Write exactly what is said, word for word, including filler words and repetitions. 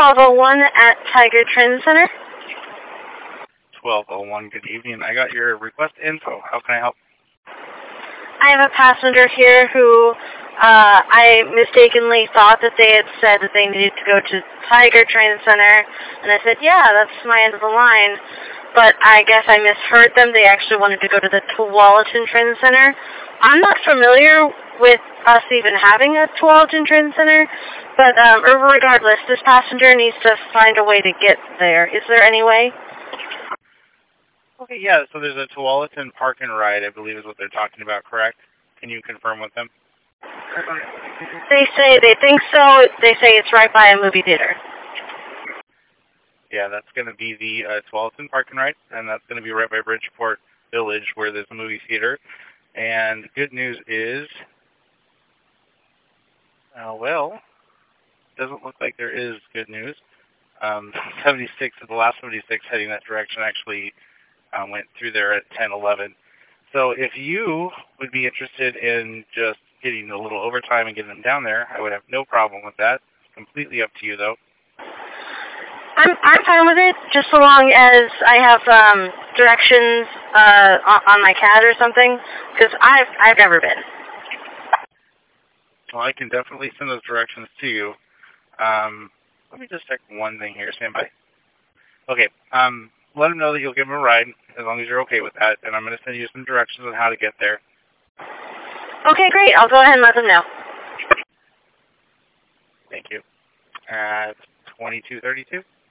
twelve oh one at Tiger Transit Center. twelve oh one, good evening. I got your request info. How can I help? I have a passenger here who uh, I mistakenly thought that they had said that they needed to go to Tiger Transit Center, and I said, yeah, that's my end of the line. But I guess I misheard them. They actually wanted to go to the Tualatin Transit Center. I'm not familiar with us even having a Tualatin Transit Center, but um, regardless, this passenger needs to find a way to get there. Is there any way? Okay, yeah, so there's a Tualatin Park and Ride, I believe is what they're talking about, correct? Can you confirm with them? They say they think so. They say it's right by a movie theater. Yeah, that's going to be the uh, Tualatin Park and Ride, and that's going to be right by Bridgeport Village where there's a movie theater. And the good news is, uh, well, doesn't look like there is good news. Um, seventy-six, the last seventy-six heading that direction actually Um, went through there at ten eleven. So if you would be interested in just getting a little overtime and getting them down there, I would have no problem with that. It's completely up to you, though. I'm I'm fine with it, just so long as I have um, directions uh, on, on my C A D or something, because I've I've never been. Well, I can definitely send those directions to you. Um, let me just check one thing here. Stand by. Okay. Um, let them know that you'll give them a ride, as long as you're okay with that, and I'm going to send you some directions on how to get there. Okay, great. I'll go ahead and let them know. Thank you. At twenty-two thirty-two?